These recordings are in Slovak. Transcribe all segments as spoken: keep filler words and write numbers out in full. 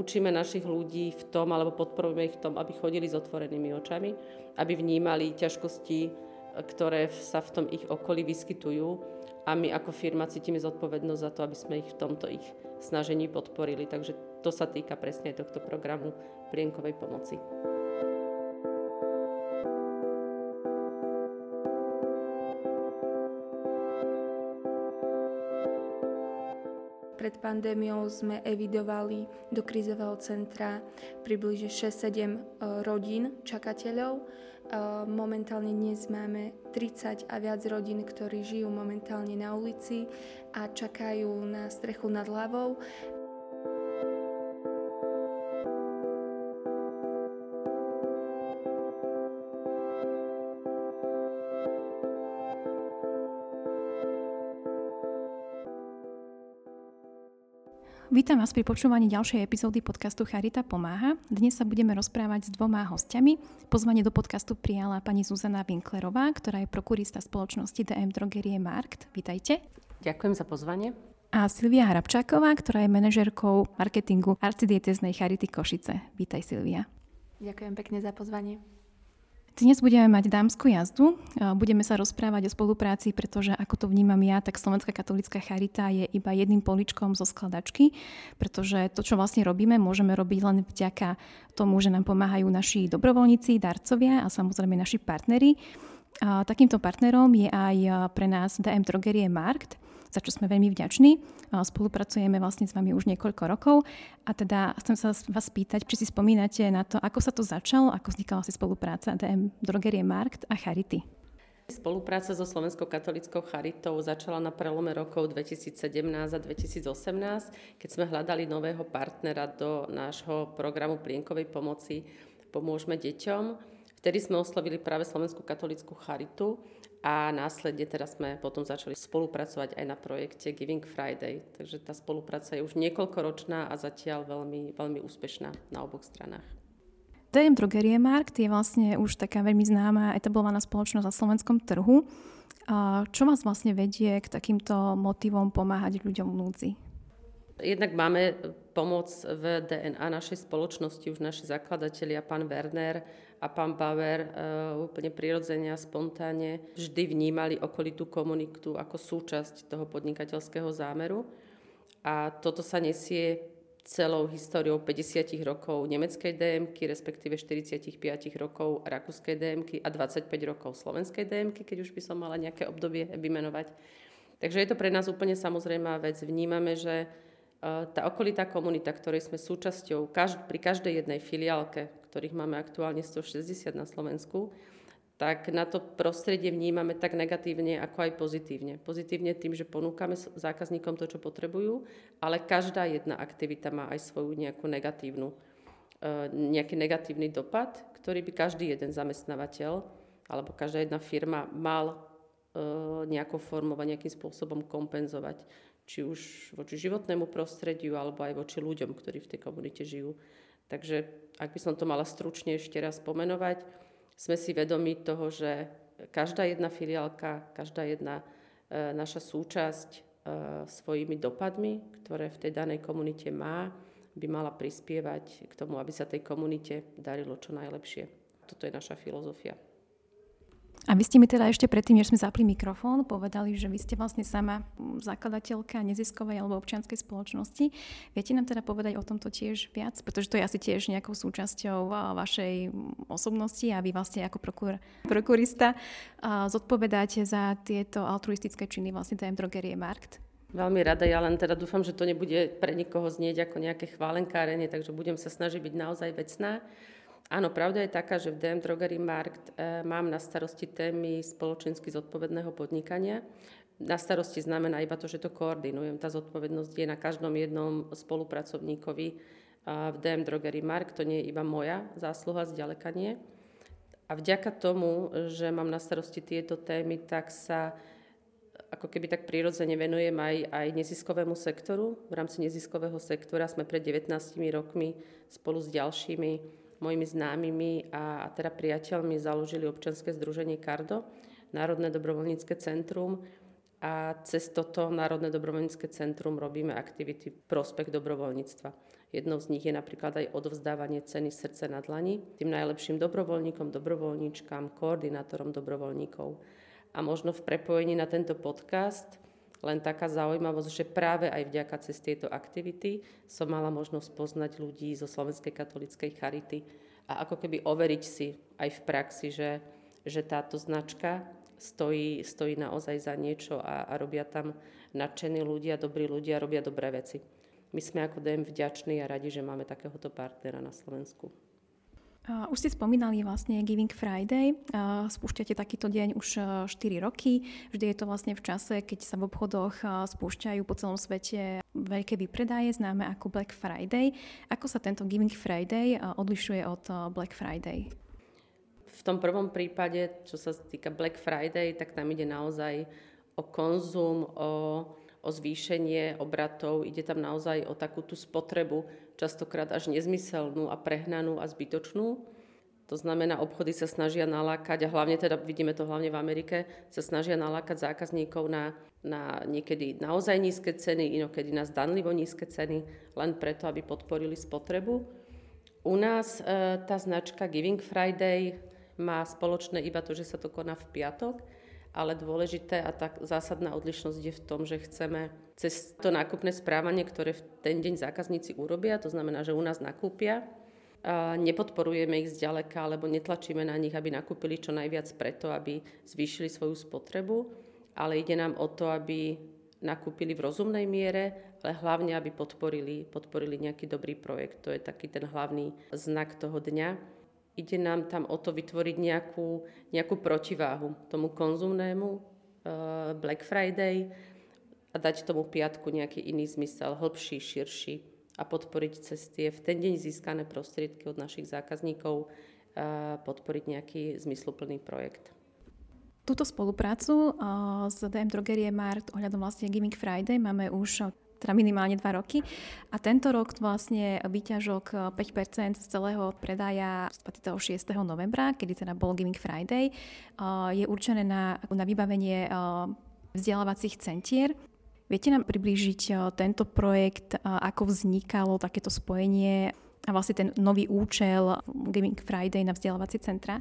učíme našich ľudí v tom, alebo podporujeme ich v tom, aby chodili s otvorenými očami, aby vnímali ťažkosti, ktoré sa v tom ich okolí vyskytujú a my ako firma cítime zodpovednosť za to, aby sme ich v tomto ich snažení podporili. Takže to sa týka presne aj tohto programu plienkovej pomoci. Pred pandémiou sme evidovali do krízového centra približne šesť sedem rodín čakateľov. Momentálne dnes máme tridsať a viac rodín, ktorí žijú momentálne na ulici a čakajú na strechu nad hlavou. Vítam vás pri počúvaní ďalšej epizódy podcastu Charita pomáha. Dnes sa budeme rozprávať s dvoma hostiami. Pozvanie do podcastu prijala pani Zuzana Winklerová, ktorá je prokurista spoločnosti dé em Drogerie Markt. Vítajte. Ďakujem za pozvanie. A Silvia Hrabčáková, ktorá je manažérkou marketingu arcidiecéznej Charity Košice. Vítaj, Silvia. Ďakujem pekne za pozvanie. Dnes budeme mať dámsku jazdu. Budeme sa rozprávať o spolupráci, pretože ako to vnímam ja, tak Slovenská katolícka charita je iba jedným poličkom zo skladačky, pretože to, čo vlastne robíme, môžeme robiť len vďaka tomu, že nám pomáhajú naši dobrovoľníci, darcovia a samozrejme naši partneri. A takýmto partnerom je aj pre nás dé em Drogerie Markt, za čo sme veľmi vďační. Spolupracujeme vlastne s vami už niekoľko rokov a teda chcem sa vás spýtať, či si spomínate na to, ako sa to začalo, ako vznikala si spolupráca dé em Drogerie Markt a Charity. Spolupráca so Slovenskou katolíckou charitou začala na prelome rokov dvetisícsedemnásť a dvetisícosemnásť, keď sme hľadali nového partnera do nášho programu plienkovej pomoci Pomôžme deťom. Vtedy sme oslovili práve Slovenskú katolícku charitu a následne teraz sme potom začali spolupracovať aj na projekte Giving Friday. Takže tá spolupráca je už niekoľkoročná a zatiaľ veľmi, veľmi úspešná na oboch stranách. dé em Drogerie Markt je vlastne už taká veľmi známa etablovaná spoločnosť na slovenskom trhu. A čo vás vlastne vedie k takýmto motivom pomáhať ľuďom v núdzi? Jednak máme pomoc v dé en á našej spoločnosti, už naši zakladatelia, pán Werner a pán Bauer, úplne prirodzene a spontánne vždy vnímali okolitú komunitu ako súčasť toho podnikateľského zámeru. A toto sa nesie celou históriou päťdesiat rokov nemeckej dé emky, respektíve štyridsaťpäť rokov rakúskej dé emky a dvadsaťpäť rokov slovenskej dé emky, keď už by som mala nejaké obdobie vymenovať. Takže je to pre nás úplne samozrejmá vec. Vnímame, že tá okolitá komunita, ktorej sme súčasťou pri každej jednej filiálke, ktorých máme aktuálne stošesťdesiat na Slovensku, tak na to prostredie vnímame tak negatívne, ako aj pozitívne. Pozitívne tým, že ponúkame zákazníkom to, čo potrebujú, ale každá jedna aktivita má aj svoju nejakú negatívnu, nejaký negatívny dopad, ktorý by každý jeden zamestnávateľ alebo každá jedna firma mal nejakou formou a nejakým spôsobom kompenzovať. Či už voči životnému prostrediu, alebo aj voči ľuďom, ktorí v tej komunite žijú. Takže, ak by som to mala stručne ešte raz pomenovať, sme si vedomi toho, že každá jedna filiálka, každá jedna e, naša súčasť e, svojimi dopadmi, ktoré v tej danej komunite má, by mala prispievať k tomu, aby sa tej komunite darilo čo najlepšie. Toto je naša filozofia. A vy ste mi teda ešte predtým, než sme zapli mikrofón, povedali, že vy ste vlastne sama zakladateľka neziskovej alebo občianskej spoločnosti. Viete nám teda povedať o tomto tiež viac? Pretože to je asi tiež nejakou súčasťou vašej osobnosti a vy vlastne ako prokur- prokurista zodpovedáte za tieto altruistické činy vlastne dé em Drogerie Markt. Veľmi rada, ja len teda dúfam, že to nebude pre nikoho znieť ako nejaké chválenkárenie, takže budem sa snažiť byť naozaj vecná. Áno, pravda je taká, že v dé em Drogerie Markt e, mám na starosti témy spoločensky zodpovedného podnikania. Na starosti znamená iba to, že to koordinujem. Tá zodpovednosť je na každom jednom spolupracovníkovi e, v dé em Drogerie Markt. To nie je iba moja zásluha, zďaleka nie. A vďaka tomu, že mám na starosti tieto témy, tak sa ako keby tak prirodzene venujem aj, aj neziskovému sektoru. V rámci neziskového sektora sme pred devätnástimi rokmi spolu s ďalšími mojimi známymi a, a teda priateľmi založili občianske združenie Kardo, Národné dobrovoľnícke centrum, a cez toto Národné dobrovoľnícke centrum robíme aktivity v prospech dobrovoľníctva. Jednou z nich je napríklad aj odovzdávanie ceny Srdce na dlani tým najlepším dobrovoľníkom, dobrovoľníčkam, koordinátorom dobrovoľníkov. A možno v prepojení na tento podcast len taká zaujímavosť, že práve aj vďaka cez tieto aktivity som mala možnosť poznať ľudí zo Slovenskej katolíckej charity a ako keby overiť si aj v praxi, že, že táto značka stojí, stojí naozaj za niečo a, a robia tam nadšení ľudia, dobrí ľudia, robia dobré veci. My sme ako dé em vďační a radi, že máme takéhoto partnera na Slovensku. Uh, už ste spomínali vlastne Giving Friday. Uh, spúšťate takýto deň už uh, štyri roky. Vždy je to vlastne v čase, keď sa v obchodoch uh, spúšťajú po celom svete veľké výpredaje, známe ako Black Friday. Ako sa tento Giving Friday uh, odlišuje od uh, Black Friday? V tom prvom prípade, čo sa týka Black Friday, tak tam ide naozaj o konzum, o, o zvýšenie obratov. Ide tam naozaj o takú tú spotrebu, častokrát až nezmyselnú a prehnanú a zbytočnú. To znamená, obchody sa snažia nalákať, a hlavne teda vidíme to hlavne v Amerike, sa snažia nalákať zákazníkov na, na niekedy naozaj nízke ceny, inokedy na zdanlivo nízke ceny, len preto, aby podporili spotrebu. U nás e, tá značka Giving Friday má spoločné iba to, že sa to koná v piatok, ale dôležité a tak zásadná odlišnosť je v tom, že chceme cez to nákupné správanie, ktoré v ten deň zákazníci urobia, to znamená, že u nás nakúpia, a nepodporujeme ich zďaleka, alebo netlačíme na nich, aby nakúpili čo najviac preto, aby zvýšili svoju spotrebu, ale ide nám o to, aby nakúpili v rozumnej miere, ale hlavne, aby podporili, podporili nejaký dobrý projekt. To je taký ten hlavný znak toho dňa. Ide nám tam o to vytvoriť nejakú, nejakú protiváhu tomu konzumnému uh, Black Friday a dať tomu piatku nejaký iný zmysel, hĺbší, širší a podporiť cez tie v ten deň získané prostriedky od našich zákazníkov, uh, podporiť nejaký zmysluplný projekt. Túto spoluprácu uh, s dé em Drogerie Mart ohľadom vlastne Giving Friday máme už teda minimálne dva roky. A tento rok vlastne výťažok päť percent z celého predaja z dvadsiateho šiesteho novembra, kedy teda bol Giving Friday, je určené na, na vybavenie vzdelávacích centier. Viete nám priblížiť tento projekt, ako vznikalo takéto spojenie a vlastne ten nový účel Giving Friday na vzdelávacie centra?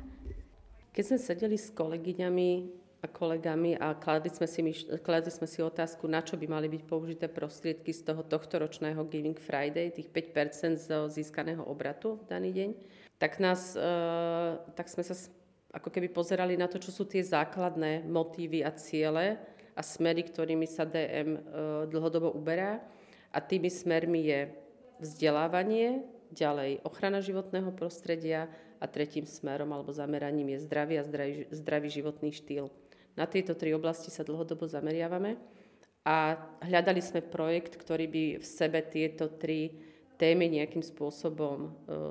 Keď sme sedeli s kolegyňami a kolegami a kladli sme, si, kladli sme si otázku, na čo by mali byť použité prostriedky z toho tohtoročného Giving Friday, tých päť percent z získaného obratu v daný deň, tak, nás, e, tak sme sa ako keby pozerali na to, čo sú tie základné motívy a ciele a smery, ktorými sa dé em e, dlhodobo uberá. A tými smermi je vzdelávanie, ďalej ochrana životného prostredia a tretím smerom alebo zameraním je zdravie a zdravý, zdravý životný štýl. Na tieto tri oblasti sa dlhodobo zameriavame a hľadali sme projekt, ktorý by v sebe tieto tri témy nejakým spôsobom e,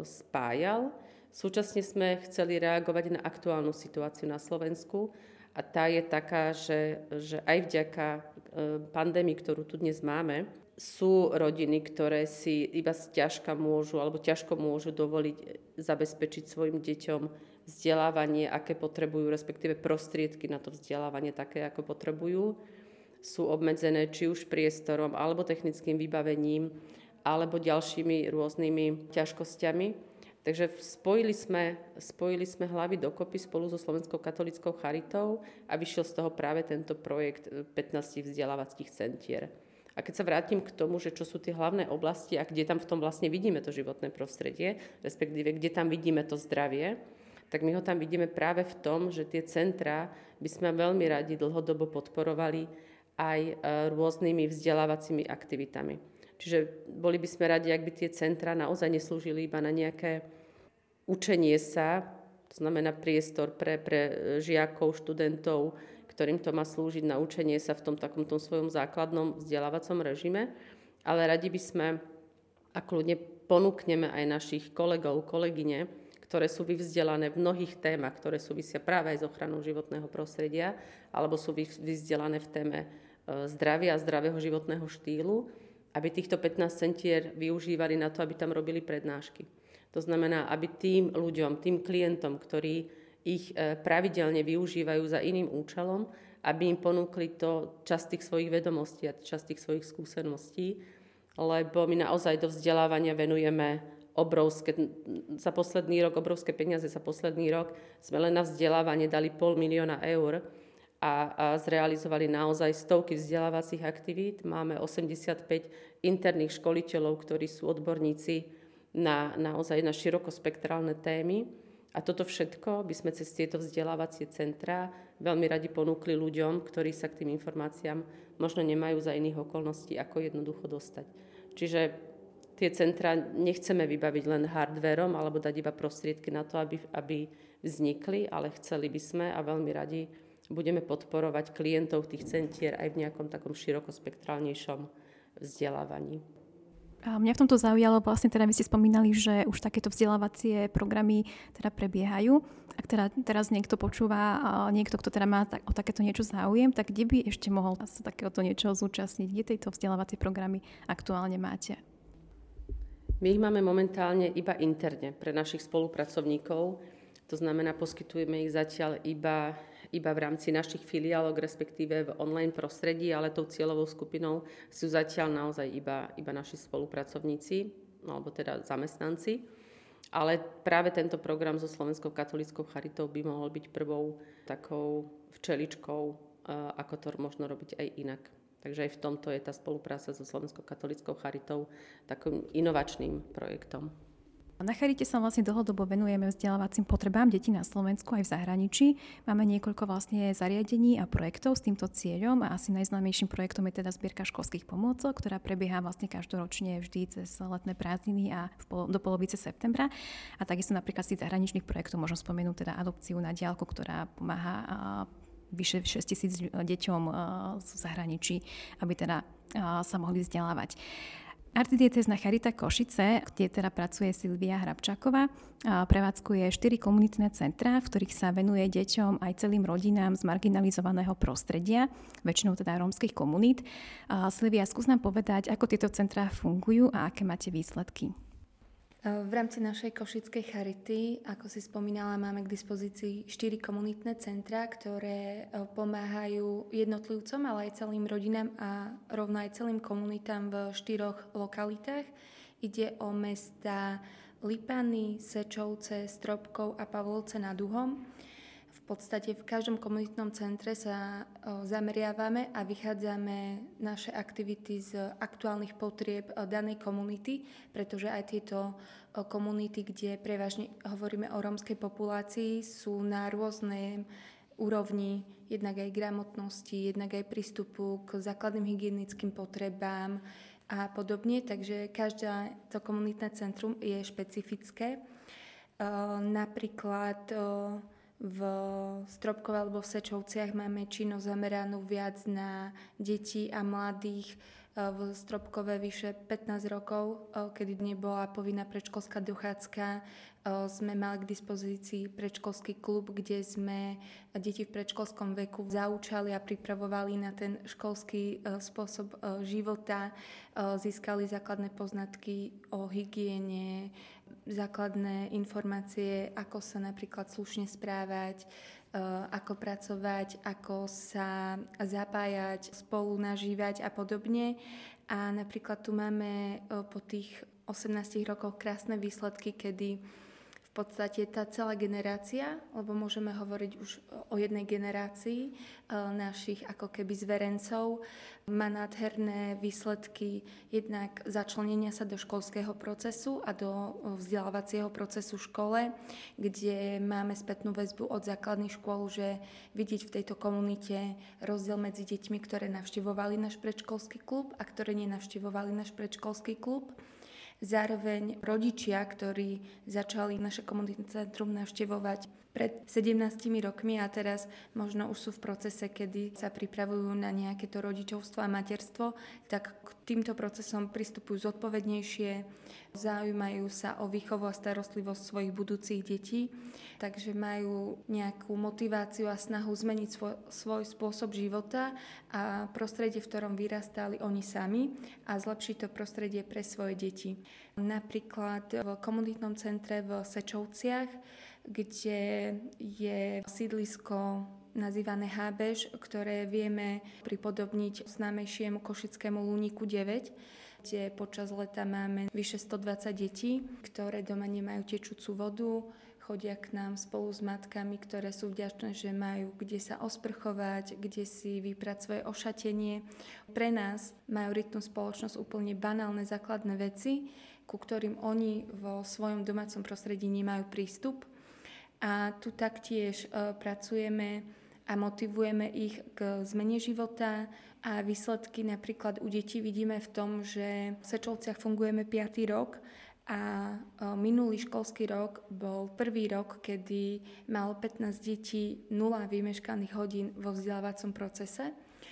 spájal. Súčasne sme chceli reagovať na aktuálnu situáciu na Slovensku a tá je taká, že, že aj vďaka e, pandémii, ktorú tu dnes máme, sú rodiny, ktoré si iba ťažko môžu alebo ťažko môžu dovoliť zabezpečiť svojim deťom vzdelávanie, aké potrebujú, respektíve prostriedky na to vzdelávanie také, ako potrebujú. Sú obmedzené či už priestorom, alebo technickým vybavením, alebo ďalšími rôznymi ťažkosťami. Takže spojili sme, spojili sme hlavy dokopy spolu so Slovenskou katolíckou charitou a vyšiel z toho práve tento projekt pätnásť vzdelávacích centier. A keď sa vrátim k tomu, že čo sú tie hlavné oblasti a kde tam v tom vlastne vidíme to životné prostredie, respektíve kde tam vidíme to zdravie, tak my ho tam vidíme práve v tom, že tie centrá by sme veľmi radi dlhodobo podporovali aj rôznymi vzdelávacími aktivitami. Čiže boli by sme radi, ak by tie centrá naozaj neslúžili iba na nejaké učenie sa, to znamená priestor pre, pre žiakov, študentov, ktorým to má slúžiť na učenie sa v tom takomto svojom základnom vzdelávacom režime, ale radi by sme, a kľudne ponúkneme aj našich kolegov, kolegyne, ktoré sú vyvzdelané v mnohých témach, ktoré súvisia práve aj s ochranou životného prostredia, alebo sú vyvzdelané v téme zdravia a zdravého životného štýlu, aby týchto pätnásť centier využívali na to, aby tam robili prednášky. To znamená, aby tým ľuďom, tým klientom, ktorí ich pravidelne využívajú za iným účelom, aby im ponúkli to časť tých svojich vedomostí a časť tých svojich skúseností lebo my naozaj do vzdelávania venujeme obrovské, za posledný rok, obrovské peniaze za posledný rok sme len na vzdelávanie dali pol milióna eur a, a zrealizovali naozaj stovky vzdelávacích aktivít. Máme osemdesiatpäť interných školiteľov, ktorí sú odborníci na naozaj na širokospektrálne témy. A toto všetko by sme cez tieto vzdelávacie centrá veľmi radi ponúkli ľuďom, ktorí sa k tým informáciám možno nemajú za iných okolností, ako jednoducho dostať. Čiže tie centrá nechceme vybaviť len hardvérom alebo dať iba prostriedky na to, aby, aby vznikli, ale chceli by sme a veľmi radi budeme podporovať klientov tých centier aj v nejakom takom širokospektrálnejšom vzdelávaní. A mňa v tomto zaujalo, vlastne teda vy ste spomínali, že už takéto vzdelávacie programy teda prebiehajú. Ak teda teraz niekto počúva, niekto, kto teda má tak, o takéto niečo záujem, tak kde by ešte mohol sa takéhoto niečoho zúčastniť? Kde tejto vzdelávacie programy aktuálne máte? My ich máme momentálne iba interne pre našich spolupracovníkov. To znamená, poskytujeme ich zatiaľ iba iba v rámci našich filiálok, respektíve v online prostredí, ale tou cieľovou skupinou sú zatiaľ naozaj iba, iba naši spolupracovníci, alebo teda zamestnanci. Ale práve tento program so Slovenskou katolíckou charitou by mohol byť prvou takou včeličkou, ako to možno robiť aj inak. Takže aj v tomto je tá spolupráca so Slovenskou katolíckou charitou takým inovačným projektom. Na Charite sa vlastne dlhodobo venujeme vzdelávacím potrebám detí na Slovensku aj v zahraničí. Máme niekoľko vlastne zariadení a projektov s týmto cieľom a asi najznámejším projektom je teda zbierka školských pomôcok, ktorá prebieha vlastne každoročne vždy cez letné prázdniny a do polovice septembra. A takisto napríklad z tých zahraničných projektov môžem spomenúť teda adopciu na diaľku, ktorá pomáha vyše šesťtisíc deťom v zahraničí, aby teda sa mohli vzdelávať. Arcidiecézna Charita Košice, kde teda pracuje Silvia Hrabčáková, prevádzkuje štyri komunitné centrá, v ktorých sa venuje deťom aj celým rodinám z marginalizovaného prostredia, väčšinou teda rómskych komunít. Silvia, skús nám povedať, ako tieto centrá fungujú a aké máte výsledky. V rámci našej Košickej Charity, ako si spomínala, máme k dispozícii štyri komunitné centrá, ktoré pomáhajú jednotlivcom, ale aj celým rodinám a rovno aj celým komunitám v štyroch lokalitách. Ide o mestá Lipany, Sečovce, Stropkov a Pavlovce nad Uhom. V podstate v každom komunitnom centre sa zameriavame a vychádzame naše aktivity z aktuálnych potrieb danej komunity, pretože aj tieto komunity, kde prevažne hovoríme o rómskej populácii, sú na rôznej úrovni jednak aj gramotnosti, jednak aj prístupu k základným hygienickým potrebám a podobne, takže každé to komunitné centrum je špecifické. Napríklad v Stropkove alebo v Sečovciach máme činnosť zameranú viac na deti a mladých. V Stropkove vyše pätnásť rokov, kedy nebola povinná predškolská dochádzka, sme mali k dispozícii predškolský klub, kde sme deti v predškolskom veku zaučali a pripravovali na ten školský spôsob života. Získali základné poznatky o hygiene, základné informácie, ako sa napríklad slušne správať, ako pracovať, ako sa zapájať, spolu nažívať a podobne. A napríklad tu máme po tých osemnástich rokoch krásne výsledky, kedy v podstate tá celá generácia, lebo môžeme hovoriť už o jednej generácii našich ako keby zverencov, má nádherné výsledky jednak začlenenia sa do školského procesu a do vzdelávacieho procesu v škole, kde máme spätnú väzbu od základných škôl, že vidieť v tejto komunite rozdiel medzi deťmi, ktoré navštevovali náš predškolský klub a ktoré nenavštevovali náš predškolský klub. Zároveň rodičia, ktorí začali naše komunitné centrum navštevovať pred sedemnástimi rokmi a teraz možno už sú v procese, kedy sa pripravujú na nejaké to rodičovstvo a materstvo, tak k týmto procesom pristupujú zodpovednejšie, zaujímajú sa o výchovu a starostlivosť svojich budúcich detí, takže majú nejakú motiváciu a snahu zmeniť svoj, svoj spôsob života a prostredie, v ktorom vyrastali oni sami a zlepšiť to prostredie pre svoje deti. Napríklad v komunitnom centre v Sečovciach, kde je sídlisko nazývané Hábež, ktoré vieme pripodobniť známejšiemu košickému Lúniku deväť. kde počas leta máme vyše stodvadsať detí, ktoré doma nemajú tečúcu vodu, chodia k nám spolu s matkami, ktoré sú vďačné, že majú kde sa osprchovať, kde si vyprať svoje ošatenie. Pre nás, majoritnú spoločnosť, úplne banálne základné veci, ku ktorým oni vo svojom domácom prostredí nemajú prístup. A tu taktiež e, pracujeme a motivujeme ich k zmene života a výsledky napríklad u detí vidíme v tom, že v Sečovciach fungujeme piaty rok a e, minulý školský rok bol prvý rok, kedy malo pätnásť detí nula vymeškaných hodín vo vzdelávacom procese.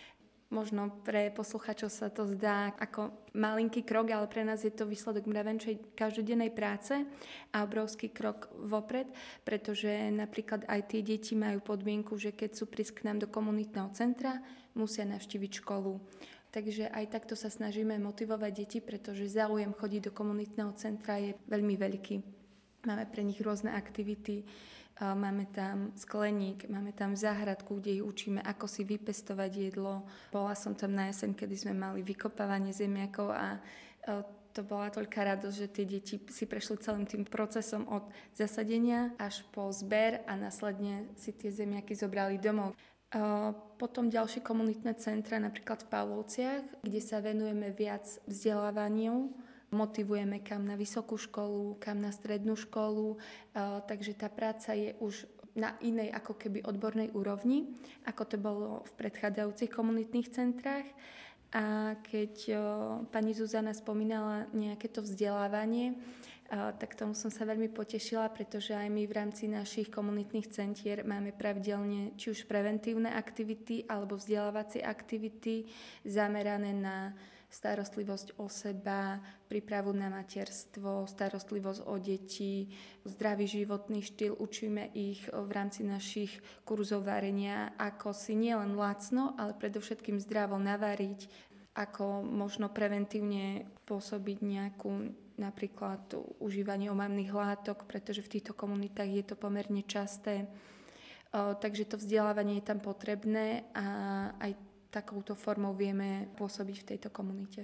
Možno pre posluchačov sa to zdá ako malinký krok, ale pre nás je to výsledok mravenčej každodennej práce a obrovský krok vopred, pretože napríklad aj tie deti majú podmienku, že keď sú prísť k nám do komunitného centra, musia navštíviť školu. Takže aj takto sa snažíme motivovať deti, pretože záujem chodiť do komunitného centra je veľmi veľký. Máme pre nich rôzne aktivity, máme tam skleník, máme tam záhradku, kde ich učíme, ako si vypestovať jedlo. Bola som tam na jeseň, kedy sme mali vykopávanie zemiakov a to bola toľká radosť, že tie deti si prešli celým tým procesom od zasadenia až po zber a následne si tie zemiaky zobrali domov. Potom ďalšie komunitné centra, napríklad v Pavlovciach, kde sa venujeme viac vzdelávaniu. Motivujeme kam na vysokú školu, kam na strednú školu, takže tá práca je už na inej ako keby odbornej úrovni, ako to bolo v predchádzajúcich komunitných centrách. A keď pani Zuzana spomínala nejaké to vzdelávanie, tak tomu som sa veľmi potešila, pretože aj my v rámci našich komunitných centier máme pravidelne či už preventívne aktivity alebo vzdelávacie aktivity zamerané na starostlivosť o seba, prípravu na materstvo, starostlivosť o deti, zdravý životný štýl. Učíme ich v rámci našich kurzov varenia, ako si nielen lacno, ale predovšetkým zdravo navariť, ako možno preventívne pôsobiť nejakú napríklad užívanie omamných látok, pretože v týchto komunitách je to pomerne časté. O, takže to vzdelávanie je tam potrebné a aj takouto formou vieme pôsobiť v tejto komunite.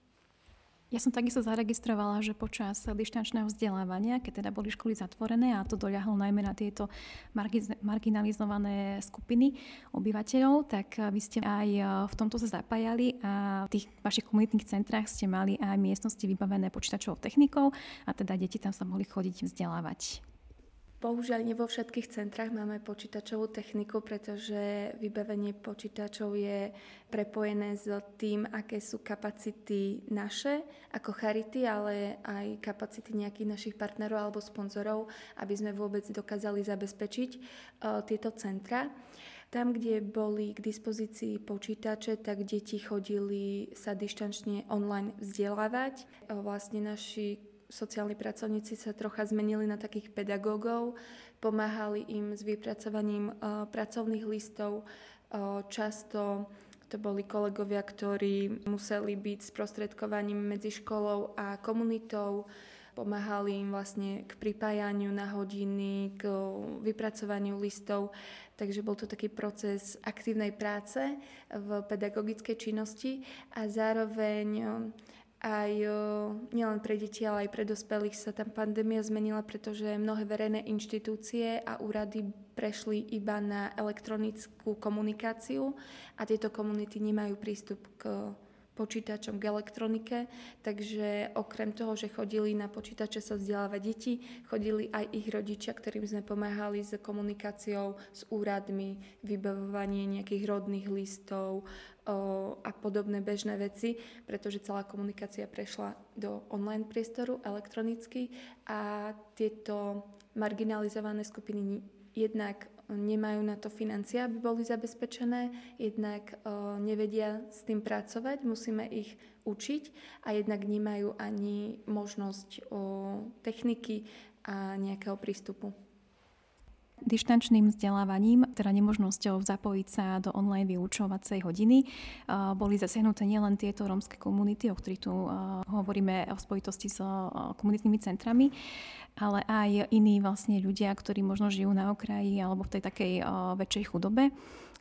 Ja som takisto zaregistrovala, že počas dištančného vzdelávania, keď teda boli školy zatvorené a to doľahlo najmä na tieto marginalizované skupiny obyvateľov, tak vy ste aj v tomto sa zapájali a v tých vašich komunitných centrách ste mali aj miestnosti vybavené počítačovou technikou a teda deti tam sa mohli chodiť vzdelávať. Bohužiaľ, nie vo všetkých centrách máme počítačovú techniku, pretože vybavenie počítačov je prepojené s tým, aké sú kapacity naše ako charity, ale aj kapacity nejakých našich partnerov alebo sponzorov, aby sme vôbec dokázali zabezpečiť uh, tieto centra. Tam, kde boli k dispozícii počítače, tak deti chodili sa dištančne online vzdelávať. Uh, vlastne naši sociálni pracovníci sa trocha zmenili na takých pedagógov, pomáhali im s vypracovaním uh, pracovných listov. Uh, často to boli kolegovia, ktorí museli byť sprostredkovaním medzi školou a komunitou, pomáhali im vlastne k pripájaniu na hodiny, k vypracovaniu listov. Takže bol to taký proces aktívnej práce v pedagogickej činnosti a zároveň aj nielen pre deti, ale aj pre dospelých sa tam pandémia zmenila, pretože mnohé verejné inštitúcie a úrady prešli iba na elektronickú komunikáciu a tieto komunity nemajú prístup k počítačom, k elektronike, takže okrem toho, že chodili na počítače sa vzdelávať deti, chodili aj ich rodičia, ktorým sme pomáhali s komunikáciou s úradmi, vybavovanie nejakých rodných listov o, a podobné bežné veci, pretože celá komunikácia prešla do online priestoru elektronicky a tieto marginalizované skupiny jednak nemajú na to financie, aby boli zabezpečené, jednak o, nevedia s tým pracovať, musíme ich učiť a jednak nemajú ani možnosť o, techniky a nejakého prístupu. Dištančným vzdelávaním, teda nemožnosťou zapojiť sa do online vyučovacej hodiny, boli zasiahnuté nielen tieto rómske komunity, o ktorých tu hovoríme v spojitosti s komunitnými centrami, ale aj iní vlastne ľudia, ktorí možno žijú na okraji alebo v tej takej väčšej chudobe.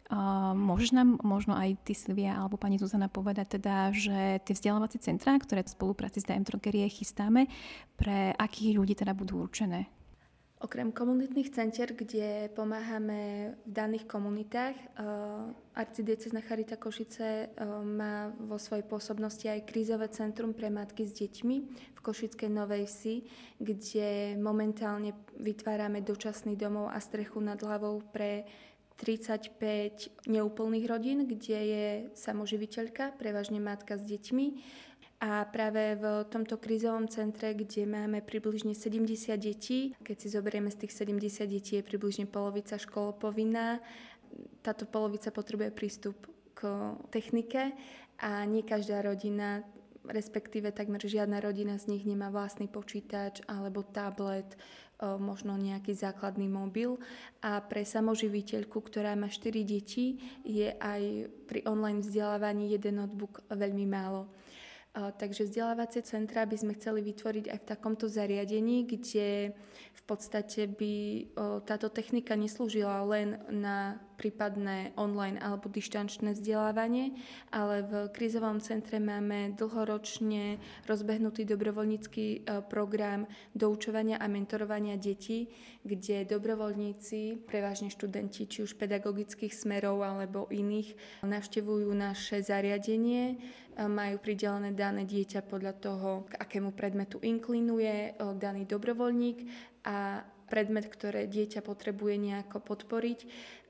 Môžeš nám možno aj ty, Silvia, alebo pani Zuzana povedať teda, že tie vzdelávacie centrá, ktoré v spolupráci s dé em Drogerie chystáme, pre akých ľudí teda budú určené? Okrem komunitných centier, kde pomáhame v daných komunitách, arcidiecézna Charita Košice má vo svojej pôsobnosti aj krízové centrum pre matky s deťmi v Košickej Novej Vsi, kde momentálne vytvárame dočasný domov a strechu nad hlavou pre tridsaťpäť neúplných rodín, kde je samoživiteľka, prevažne matka s deťmi. A práve v tomto krízovom centre, kde máme približne sedemdesiat detí, keď si zoberieme z tých sedemdesiat detí, je približne polovica školopovinná. Táto polovica potrebuje prístup k technike a nie každá rodina, respektíve takmer žiadna rodina z nich nemá vlastný počítač alebo tablet, možno nejaký základný mobil. A pre samoživiteľku, ktorá má štyri deti, je aj pri online vzdelávaní jeden notebook veľmi málo. Takže vzdelávacie centra by sme chceli vytvoriť aj v takomto zariadení, kde v podstate by táto technika neslúžila len na prípadné online alebo dištančné vzdelávanie, ale v krízovom centre máme dlhoročne rozbehnutý dobrovoľnícky program doučovania a mentorovania detí, kde dobrovoľníci, prevažne študenti či už pedagogických smerov alebo iných, navštevujú naše zariadenie, majú pridelené dané dieťa podľa toho, k akému predmetu inklinuje daný dobrovoľník a predmet, ktoré dieťa potrebuje nejako podporiť,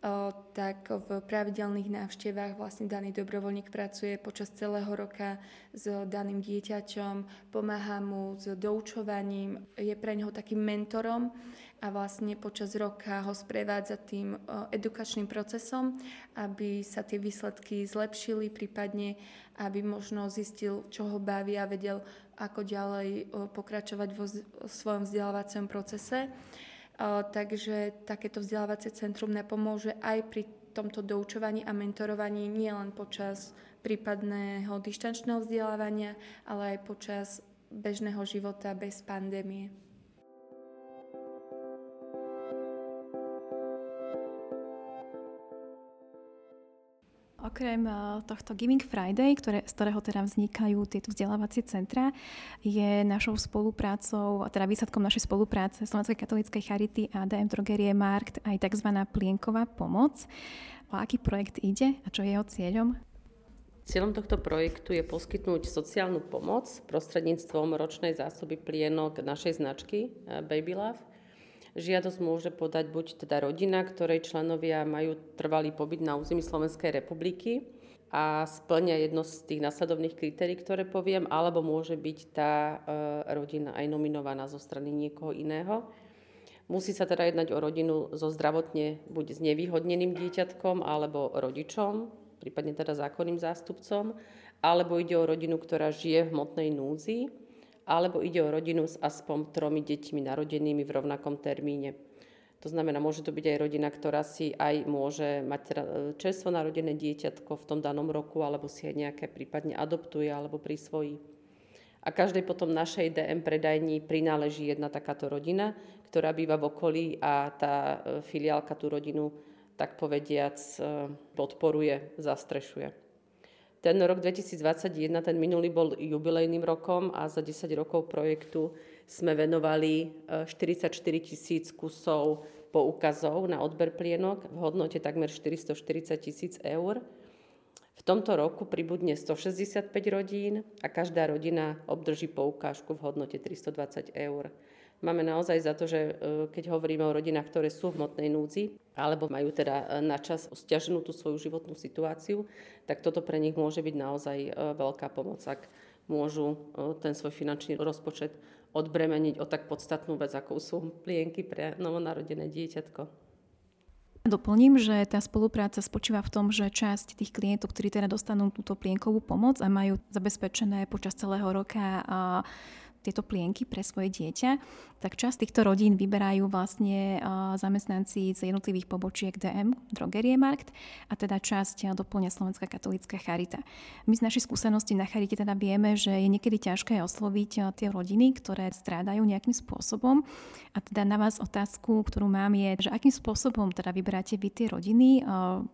tak v pravidelných návštevách vlastne daný dobrovoľník pracuje počas celého roka s daným dieťaťom, pomáha mu s doučovaním, je pre neho takým mentorom a vlastne počas roka ho sprevádza tým edukačným procesom, aby sa tie výsledky zlepšili, prípadne aby možno zistil, čo ho baví a vedel, ako ďalej pokračovať vo svojom vzdelávacom procese. Takže takéto vzdelávacie centrum napomôže aj pri tomto doučovaní a mentorovaní nielen počas prípadného dištančného vzdelávania, ale aj počas bežného života bez pandémie. Okrem tohto Giving Friday, ktoré, z ktorého teda vznikajú tieto vzdelávacie centra, je našou spoluprácou, teda výsledkom našej spolupráce Slovenskej katolíckej charity a dé em Drogerie Markt aj tzv. Plienková pomoc. O aký projekt ide a čo je jeho cieľom? Cieľom tohto projektu je poskytnúť sociálnu pomoc prostredníctvom ročnej zásoby plienok našej značky Baby Love. Žiadosť môže podať buď teda rodina, ktorej členovia majú trvalý pobyt na území Slovenskej republiky a spĺňa jedno z tých nasledovných kritérií, ktoré poviem, alebo môže byť tá rodina aj nominovaná zo strany niekoho iného. Musí sa teda jednať o rodinu so zdravotne buď znevýhodneným dieťatkom alebo rodičom, prípadne teda zákonným zástupcom, alebo ide o rodinu, ktorá žije v hmotnej núdzi, alebo ide o rodinu s aspoň tromi deťmi narodenými v rovnakom termíne. To znamená, môže to byť aj rodina, ktorá si aj môže mať čerstvo narodené dieťatko v tom danom roku, alebo si aj nejaké prípadne adoptuje alebo prisvojí. A každej potom našej dé em predajni prináleží jedna takáto rodina, ktorá býva v okolí a tá filiálka tú rodinu, tak povediac, podporuje, zastrešuje. Ten rok dvetisícdvadsaťjeden, ten minulý, bol jubilejným rokom a za desať rokov projektu sme venovali štyridsaťštyri tisíc kusov poukazov na odber plienok v hodnote takmer štyristoštyridsať tisíc eur. V tomto roku pribudne stošesťdesiatpäť rodín a každá rodina obdrží poukážku v hodnote tristodvadsať eur. Máme naozaj za to, že keď hovoríme o rodinách, ktoré sú v hmotnej núdzi alebo majú teda na čas stiaženú tú svoju životnú situáciu, tak toto pre nich môže byť naozaj veľká pomoc, ak môžu ten svoj finančný rozpočet odbremeniť o tak podstatnú vec, ako sú plienky pre novonarodené dieťatko. Doplním, že tá spolupráca spočíva v tom, že časť tých klientov, ktorí teda dostanú túto plienkovú pomoc a majú zabezpečené počas celého roka a tieto plienky pre svoje dieťa, tak časť týchto rodín vyberajú vlastne zamestnanci z jednotlivých pobočiek dé em Drogerie Markt a teda časť doplňa Slovenská katolícka charita. My z našej skúsenosti na charite teda vieme, že je niekedy ťažké osloviť tie rodiny, ktoré strádajú nejakým spôsobom. A teda na vás otázku, ktorú mám, je, že akým spôsobom teda vyberáte vy tie rodiny,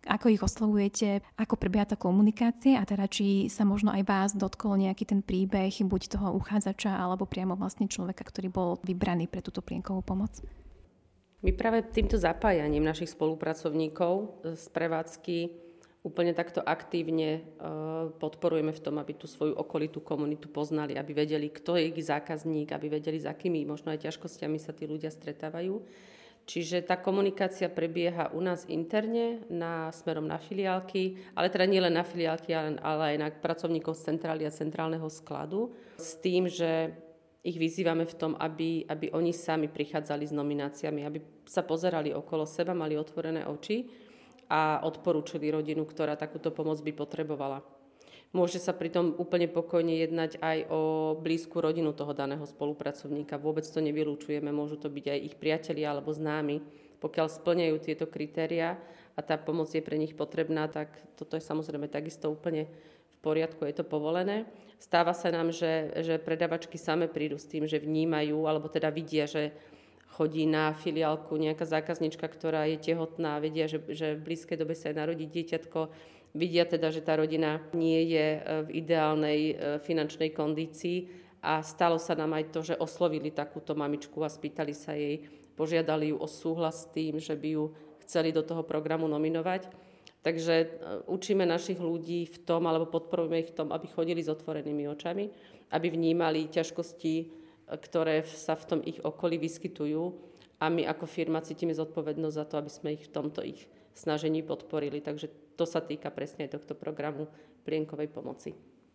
Ako ich oslovujete, ako prebieha tá komunikácia a teda či sa možno aj vás dotkol nejaký ten príbeh buď toho uchádzača alebo priamo vlastne človeka, ktorý bol vybraný pre túto plienkovú pomoc? My práve týmto zapájaním našich spolupracovníkov z prevádzky úplne takto aktívne podporujeme v tom, aby tú svoju okolitú komunitu poznali, aby vedeli, kto je ich zákazník, aby vedeli, s akými možno aj ťažkosťami sa tí ľudia stretávajú. Čiže tá komunikácia prebieha u nás interne, na, smerom na filiálky, ale teda nie len na filiálky, ale, ale aj na pracovníkov z centrály a centrálneho skladu, s tým, že ich vyzývame v tom, aby, aby oni sami prichádzali s nomináciami, aby sa pozerali okolo seba, mali otvorené oči a odporúčili rodinu, ktorá takúto pomoc by potrebovala. Môže sa pritom úplne pokojne jednať aj o blízku rodinu toho daného spolupracovníka. Vôbec to nevylúčujeme, môžu to byť aj ich priatelia alebo známi. Pokiaľ splňajú tieto kritériá a tá pomoc je pre nich potrebná, tak toto je samozrejme takisto úplne v poriadku, je to povolené. Stáva sa nám, že, že predavačky same prídu s tým, že vnímajú, alebo teda vidia, že chodí na filiálku nejaká zákaznička, ktorá je tehotná, vedia, že, že v blízkej dobe sa aj narodí dieťatko. Vidia teda, že tá rodina nie je v ideálnej finančnej kondícii a stalo sa nám aj to, že oslovili takúto mamičku a spýtali sa jej, požiadali ju o súhlas s tým, že by ju chceli do toho programu nominovať. Takže učíme našich ľudí v tom, alebo podporujeme ich v tom, aby chodili s otvorenými očami, aby vnímali ťažkosti, ktoré sa v tom ich okolí vyskytujú a my ako firma cítime zodpovednosť za to, aby sme ich v tomto ich snažení podporili. Takže to sa týka presne aj tohto programu plienkovej pomoci.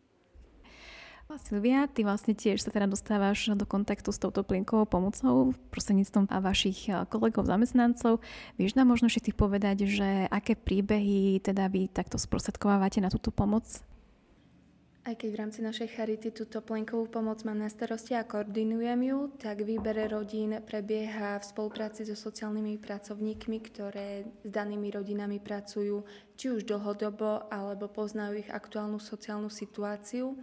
Silvia, ty vlastne tiež sa teda dostávaš do kontaktu s touto plienkovou pomocou prostredníctvom vašich kolegov, zamestnancov. Vieš nám možno ešte povedať, že aké príbehy teda vy takto sprostredkovávate na túto pomoc? Aj keď v rámci našej charity túto plienkovú pomoc mám na starosti a koordinujem ju, tak výber rodín prebieha v spolupráci so sociálnymi pracovníkmi, ktoré s danými rodinami pracujú či už dlhodobo, alebo poznajú ich aktuálnu sociálnu situáciu.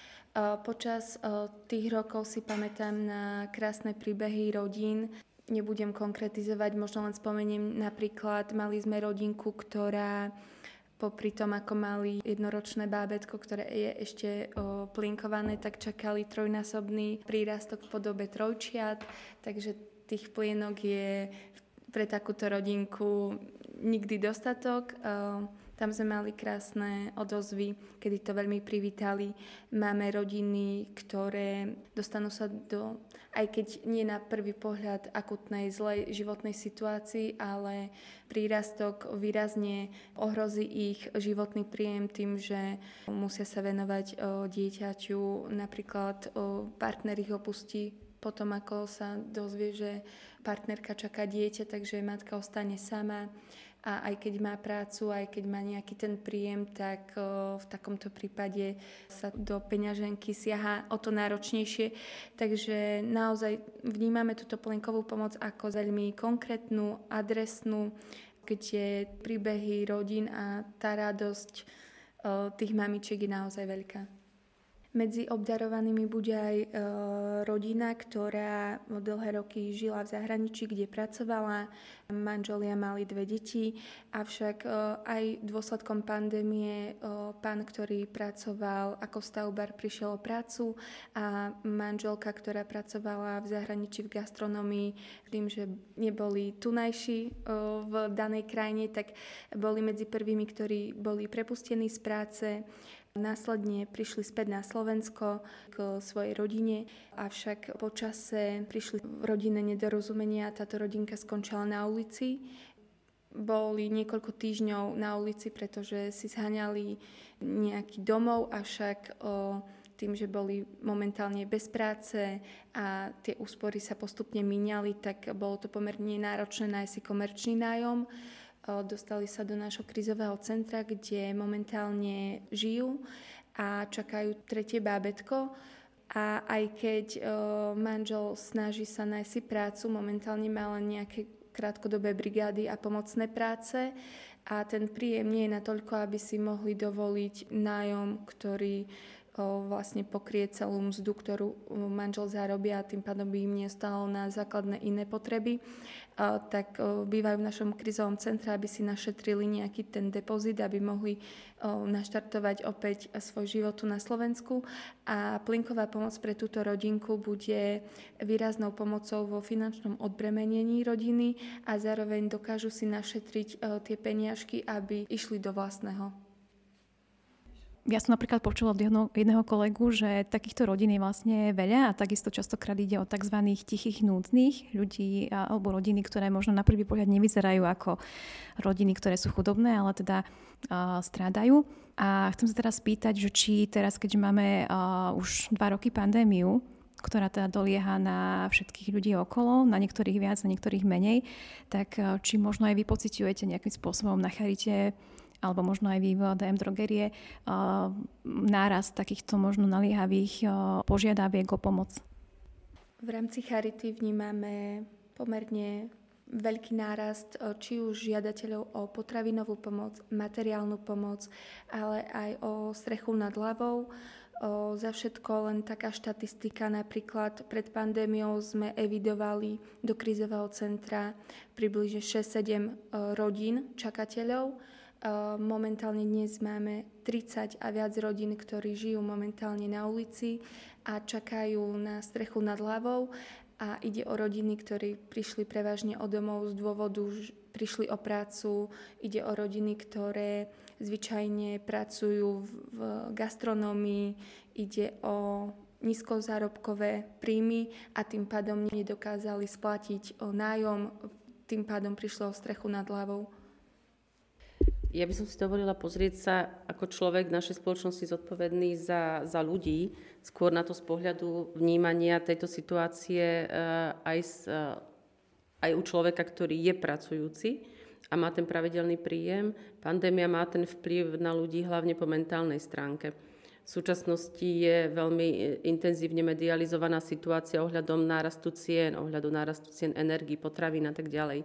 Počas tých rokov si pamätám na krásne príbehy rodín. Nebudem konkretizovať, možno len spomeniem napríklad, mali sme rodinku, ktorá popri tom, ako mali jednoročné bábätko, ktoré je ešte o, plinkované, tak čakali trojnásobný prírastok v podobe trojčiat, takže tých plienok je pre takúto rodinku nikdy dostatok. O, tam sme mali krásne odozvy, kedy to veľmi privítali. Máme rodiny, ktoré dostanú sa do, aj keď nie na prvý pohľad, akutnej zlej životnej situácii, ale prírastok výrazne ohrozí ich životný príjem tým, že musia sa venovať o, dieťaťu, napríklad o, partner ich opustí potom, ako sa dozvie, že partnerka čaká dieťa, takže matka ostane sama. A aj keď má prácu, aj keď má nejaký ten príjem, tak o, v takomto prípade sa do peňaženky siaha o to náročnejšie. Takže naozaj vnímame túto plienkovú pomoc ako veľmi konkrétnu, adresnú, kde príbehy rodín a tá radosť o, tých mamičiek je naozaj veľká. Medzi obdarovanými bude aj e, rodina, ktorá dlhé roky žila v zahraničí, kde pracovala. Manželia mali dve deti, avšak e, aj dôsledkom pandémie e, pán, ktorý pracoval ako stavbár, prišiel o prácu a manželka, ktorá pracovala v zahraničí v gastronomii, tým, že neboli tunajší e, v danej krajine, tak boli medzi prvými, ktorí boli prepustení z práce. Následne prišli späť na Slovensko k svojej rodine, avšak po čase prišli rodinné nedorozumenia a táto rodinka skončila na ulici. Boli niekoľko týždňov na ulici, pretože si zháňali nejaký domov, avšak o, tým, že boli momentálne bez práce a tie úspory sa postupne míňali, tak bolo to pomerne náročné nájsť si komerčný nájom. Dostali sa do nášho krízového centra, kde momentálne žijú a čakajú tretie bábätko. A aj keď o, manžel snaží sa nájsť si prácu, momentálne má len nejaké krátkodobé brigády a pomocné práce a ten príjem nie je natoľko, aby si mohli dovoliť nájom, ktorý vlastne pokrie celú mzdu, ktorú manžel zarobia a tým pádom by im nestalo na základné iné potreby, tak bývajú v našom krizovom centre, aby si našetrili nejaký ten depozit, aby mohli naštartovať opäť svoj život tu na Slovensku. A plinková pomoc pre túto rodinku bude výraznou pomocou vo finančnom odbremenení rodiny a zároveň dokážu si našetriť tie peniažky, aby išli do vlastného. Ja som napríklad počula od jedného, jedného kolegu, že takýchto rodín je vlastne veľa a takisto častokrát ide o tzv. Tichých núdznych ľudí alebo rodiny, ktoré možno na prvý pohľad nevyzerajú ako rodiny, ktoré sú chudobné, ale teda uh, strádajú. A chcem sa teraz spýtať, že či teraz, keďže máme uh, už dva roky pandémiu, ktorá teda dolieha na všetkých ľudí okolo, na niektorých viac, na niektorých menej, tak uh, či možno aj vy pociťujete nejakým spôsobom na charite alebo možno aj vy v dé em Drogerie, uh, nárast takýchto možno naliehavých uh, požiadaviek o pomoc? V rámci charity vnímame pomerne veľký nárast či už žiadateľov o potravinovú pomoc, materiálnu pomoc, ale aj o strechu nad hlavou. O, za všetko len taká štatistika, napríklad pred pandémiou sme evidovali do krízového centra približne šesť sedem rodín čakateľov. Momentálne dnes máme tridsať a viac rodín, ktorí žijú momentálne na ulici a čakajú na strechu nad hlavou. A ide o rodiny, ktorí prišli prevažne o domov z dôvodu, že prišli o prácu. Ide o rodiny, ktoré zvyčajne pracujú v gastronómii. Ide o nízkozárobkové príjmy a tým pádom nedokázali splatiť nájom. Tým pádom prišlo o strechu nad hlavou. Ja by som si dovolila pozrieť sa ako človek v našej spoločnosti zodpovedný za, za ľudí, skôr na to z pohľadu vnímania tejto situácie aj, z, aj u človeka, ktorý je pracujúci a má ten pravidelný príjem. Pandémia má ten vplyv na ľudí hlavne po mentálnej stránke. V súčasnosti je veľmi intenzívne medializovaná situácia ohľadom nárastu cien, ohľadom nárastu cien energií, potravín a tak ďalej.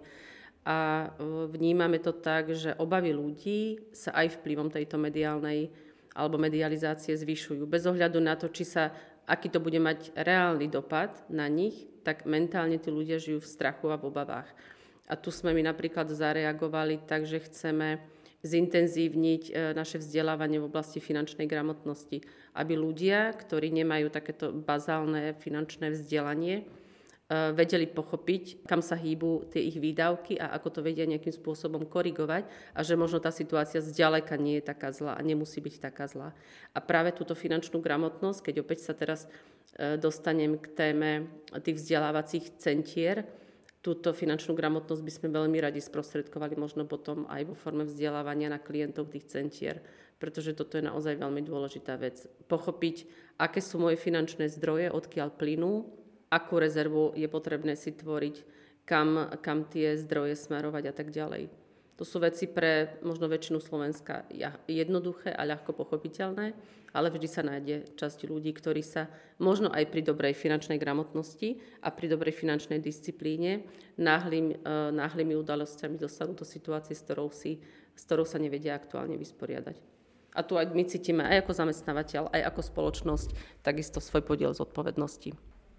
A vnímame to tak, že obavy ľudí sa aj vplyvom tejto mediálnej alebo medializácie zvyšujú. Bez ohľadu na to, či sa, aký to bude mať reálny dopad na nich, tak mentálne tí ľudia žijú v strachu a v obavách. A tu sme my napríklad zareagovali tak, že chceme zintenzívniť naše vzdelávanie v oblasti finančnej gramotnosti, aby ľudia, ktorí nemajú takéto bazálne finančné vzdelanie, vedeli pochopiť, kam sa hýbu tie ich výdavky a ako to vedia nejakým spôsobom korigovať a že možno tá situácia zďaleka nie je taká zlá a nemusí byť taká zlá. A práve túto finančnú gramotnosť, keď opäť sa teraz dostanem k téme tých vzdelávacích centier, túto finančnú gramotnosť by sme veľmi radi sprostredkovali možno potom aj vo forme vzdelávania na klientov tých centier, pretože toto je naozaj veľmi dôležitá vec. Pochopiť, aké sú moje finančné zdroje, odkiaľ plynú, akú rezervu je potrebné si tvoriť, kam, kam tie zdroje smerovať a tak ďalej. To sú veci pre možno väčšinu Slovenska jednoduché a ľahko pochopiteľné, ale vždy sa nájde časť ľudí, ktorí sa možno aj pri dobrej finančnej gramotnosti a pri dobrej finančnej disciplíne náhlym, náhlymi udalosťami dostanú do situácie, s ktorou, si, s ktorou sa nevedia aktuálne vysporiadať. A tu aj my cítime aj ako zamestnávateľ, aj ako spoločnosť takisto svoj podiel zodpovednosti.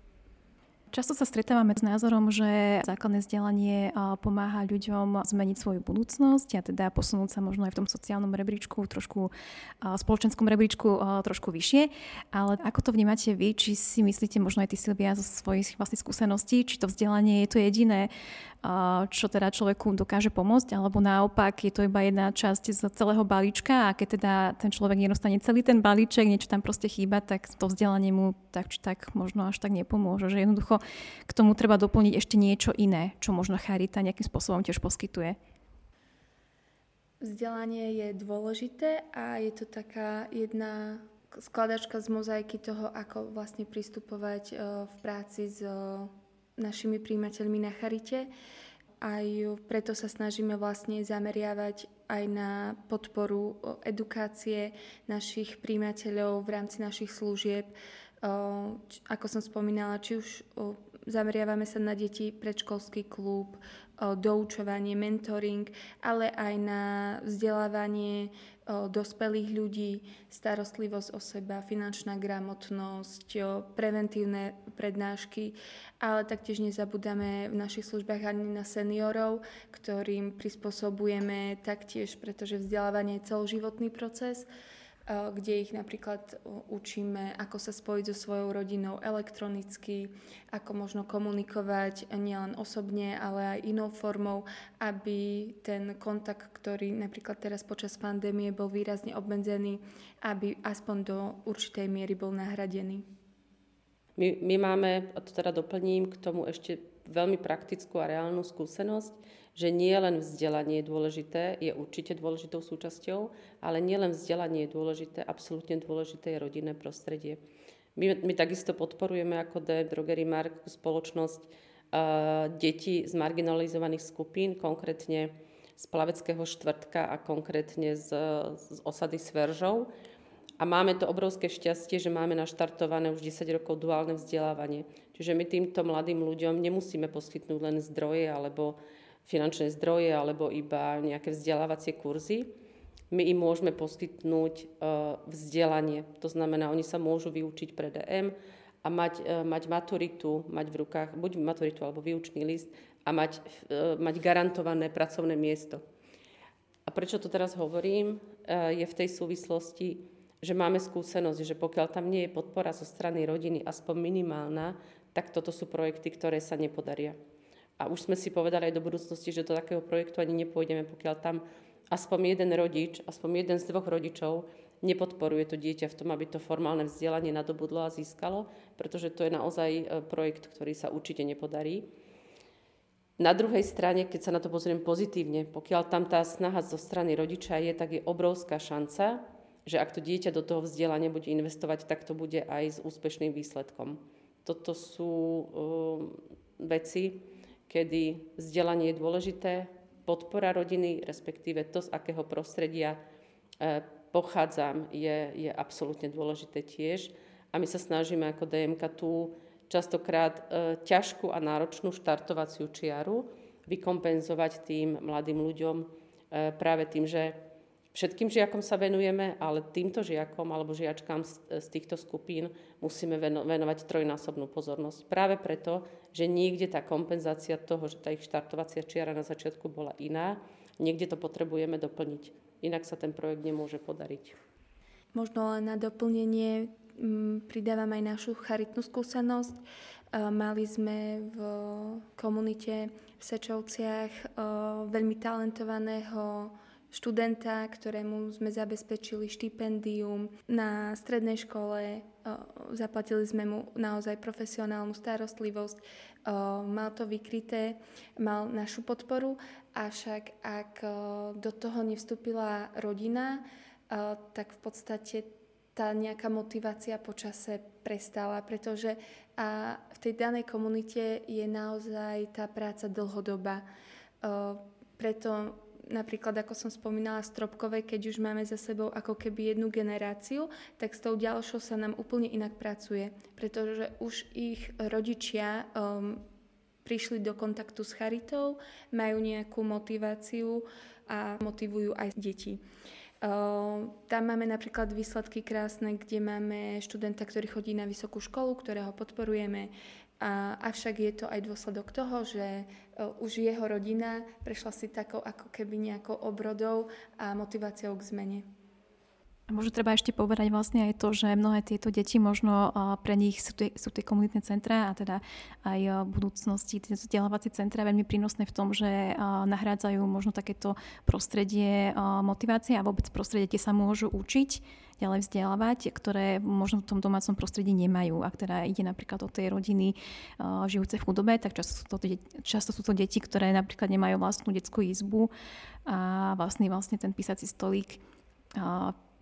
Často sa stretávame s názorom, že základné vzdelanie pomáha ľuďom zmeniť svoju budúcnosť a teda posunúť sa možno aj v tom sociálnom rebríčku, trošku spoločenskom rebríčku trošku vyššie. Ale ako to vnímate vy? Či si myslíte, možno aj ty, Silvia, zo svojich vlastných skúseností, či to vzdelanie je to jediné, čo teda človeku dokáže pomôcť, alebo naopak je to iba jedna časť z celého balíčka a keď teda ten človek nedostane celý ten balíček, niečo tam proste chýba, tak to vzdelanie mu tak či tak možno až tak nepomôže. Že jednoducho k tomu treba doplniť ešte niečo iné, čo možno charita nejakým spôsobom tiež poskytuje. Vzdelanie je dôležité a je to taká jedna skladačka z mozaiky toho, ako vlastne pristupovať v práci s našimi prijímateľmi na charite. Aj preto sa snažíme vlastne zameriavať aj na podporu edukácie našich prijímateľov v rámci našich služieb. Ako som spomínala, či už Zameriavame sa na deti, predškolský klub, doučovanie, mentoring, ale aj na vzdelávanie dospelých ľudí, starostlivosť o seba, finančná gramotnosť, preventívne prednášky, ale taktiež nezabúdame v našich službách ani na seniorov, ktorým prispôsobujeme taktiež, pretože vzdelávanie je celoživotný proces, kde ich napríklad učíme, ako sa spojiť so svojou rodinou elektronicky, ako možno komunikovať nielen osobne, ale aj inou formou, aby ten kontakt, ktorý napríklad teraz počas pandémie bol výrazne obmedzený, aby aspoň do určitej miery bol nahradený. My, my máme, a to teda doplním k tomu ešte veľmi praktickú a reálnu skúsenosť, že nie len vzdelanie je dôležité, je určite dôležitou súčasťou, ale nie len vzdelanie je dôležité, absolútne dôležité je rodinné prostredie. My, my takisto podporujeme ako dé em Drogerie Markt spoločnosť uh, detí z marginalizovaných skupín, konkrétne z Plaveckého štvrtka a konkrétne z, z osady Sveržov. A máme to obrovské šťastie, že máme naštartované už desať rokov duálne vzdelávanie. Čiže my týmto mladým ľuďom nemusíme poskytnúť len zdroje alebo finančné zdroje alebo iba nejaké vzdelávacie kurzy. My im môžeme poskytnúť uh, vzdelanie. To znamená, oni sa môžu vyučiť pre dé em a mať, uh, mať maturitu, mať v rukách buď maturitu alebo výučný list a mať, uh, mať garantované pracovné miesto. A prečo to teraz hovorím, uh, je v tej súvislosti, že máme skúsenosť, že pokiaľ tam nie je podpora zo strany rodiny, aspoň minimálna, tak toto sú projekty, ktoré sa nepodaria. A už sme si povedali aj do budúcnosti, že do takého projektu ani nepôjdeme, pokiaľ tam aspoň jeden rodič, aspoň jeden z dvoch rodičov nepodporuje to dieťa v tom, aby to formálne vzdelanie nadobudlo a získalo, pretože to je naozaj projekt, ktorý sa určite nepodarí. Na druhej strane, keď sa na to pozriem pozitívne, pokiaľ tam tá snaha zo strany rodiča je, tak je obrovská šanca, že ak to dieťa do toho vzdelania bude investovať, tak to bude aj s úspešným výsledkom. Toto sú uh, veci, kedy vzdelanie je dôležité, podpora rodiny, respektíve to, z akého prostredia e, pochádzam, je, je absolútne dôležité tiež. A my sa snažíme ako dé em ká tú častokrát e, ťažkú a náročnú štartovaciu čiaru vykompenzovať tým mladým ľuďom e, práve tým, že všetkým žiakom sa venujeme, ale týmto žiakom alebo žiačkám z, z týchto skupín musíme veno, venovať trojnásobnú pozornosť. Práve preto, že niekde tá kompenzácia toho, že tá ich štartovacia čiara na začiatku bola iná, niekde to potrebujeme doplniť. Inak sa ten projekt nemôže podariť. Možno len na doplnenie m, pridávam aj našu charitnú skúsenosť. E, mali sme v komunite v Sečovciach e, veľmi talentovaného študenta, ktorému sme zabezpečili štipendium na strednej škole. Zaplatili sme mu naozaj profesionálnu starostlivosť. Mal to vykryté, mal našu podporu, avšak ak do toho nevstúpila rodina, tak v podstate tá nejaká motivácia po čase prestala, pretože v tej danej komunite je naozaj tá práca dlhodobá. Preto napríklad, ako som spomínala, Stropkové, keď už máme za sebou ako keby jednu generáciu, tak s tou ďalšou sa nám úplne inak pracuje, pretože už ich rodičia um, prišli do kontaktu s charitou, majú nejakú motiváciu a motivujú aj deti. Uh, tam máme napríklad výsledky krásne, kde máme študenta, ktorý chodí na vysokú školu, ktorého podporujeme. A, avšak je to aj dôsledok toho, že uh, už jeho rodina prešla si takou ako keby nejakou obrodou a motiváciou k zmene. A možno treba ešte povedať vlastne aj to, že mnohé tieto deti možno pre nich sú tie, sú tie komunitné centrá a teda aj v budúcnosti tie vzdelávacie centrá veľmi prínosné v tom, že nahrádzajú možno takéto prostredie motivácie a vôbec prostredie, kde sa môžu učiť, ďalej vzdelávať, ktoré možno v tom domácom prostredí nemajú. Ak teda ide napríklad o tej rodiny žijúce v chudobe, tak často sú to, často sú to deti, ktoré napríklad nemajú vlastnú detskú izbu a vlastný vlastne ten písací stolík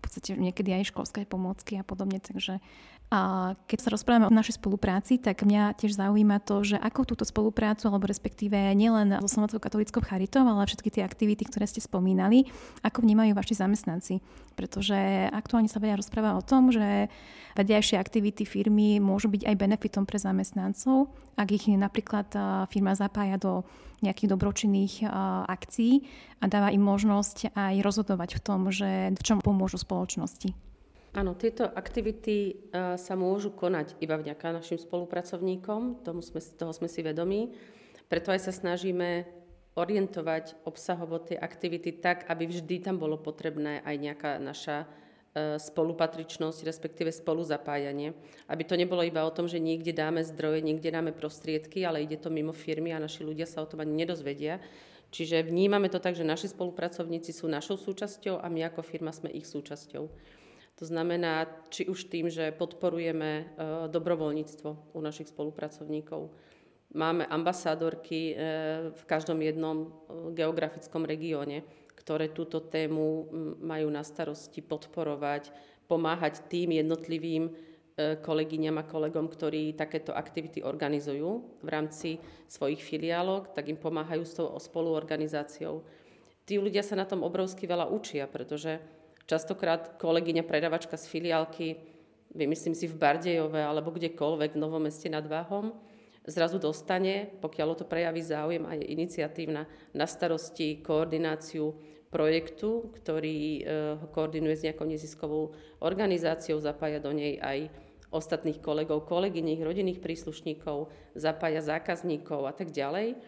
podstate niekedy aj školské pomôcky a podobne, takže a keď sa rozprávame o našej spolupráci, tak mňa tiež zaujíma to, že ako túto spoluprácu, alebo respektíve nielen so Slovenskou katolíckou charitou, ale všetky tie aktivity, ktoré ste spomínali, ako vnímajú vaši zamestnanci. Pretože aktuálne sa veľa rozpráva o tom, že vedľajšie aktivity firmy môžu byť aj benefitom pre zamestnancov, ak ich napríklad firma zapája do nejakých dobročinných akcií a dáva im možnosť aj rozhodovať v tom, že v čom pomôžu spoločnosti. Áno, tieto aktivity uh, sa môžu konať iba vďaka našim spolupracovníkom, tomu sme, toho sme si vedomí. Preto aj sa snažíme orientovať obsahovo tie aktivity tak, aby vždy tam bolo potrebné aj nejaká naša uh, spolupatričnosť, respektíve spoluzapájanie. Aby to nebolo iba o tom, že niekde dáme zdroje, niekde dáme prostriedky, ale ide to mimo firmy a naši ľudia sa o tom ani nedozvedia. Čiže vnímame to tak, že naši spolupracovníci sú našou súčasťou a my ako firma sme ich súčasťou. To znamená, či už tým, že podporujeme dobrovoľníctvo u našich spolupracovníkov. Máme ambasádorky v každom jednom geografickom regióne, ktoré túto tému majú na starosti podporovať, pomáhať tým jednotlivým kolegyňam a kolegom, ktorí takéto aktivity organizujú v rámci svojich filiálok, tak im pomáhajú s tou spoluorganizáciou. Tí ľudia sa na tom obrovsky veľa učia, pretože častokrát kolegyňa predavačka z filiálky, vymyslím si v Bardejove alebo kdekoľvek v Novom Meste nad Váhom, zrazu dostane, pokiaľ o to prejaví záujem a je iniciatívna, na starosti koordináciu projektu, ktorý ho koordinuje s nejakou neziskovou organizáciou, zapája do nej aj ostatných kolegov, kolegyň, rodinných príslušníkov, zapája zákazníkov a tak ďalej.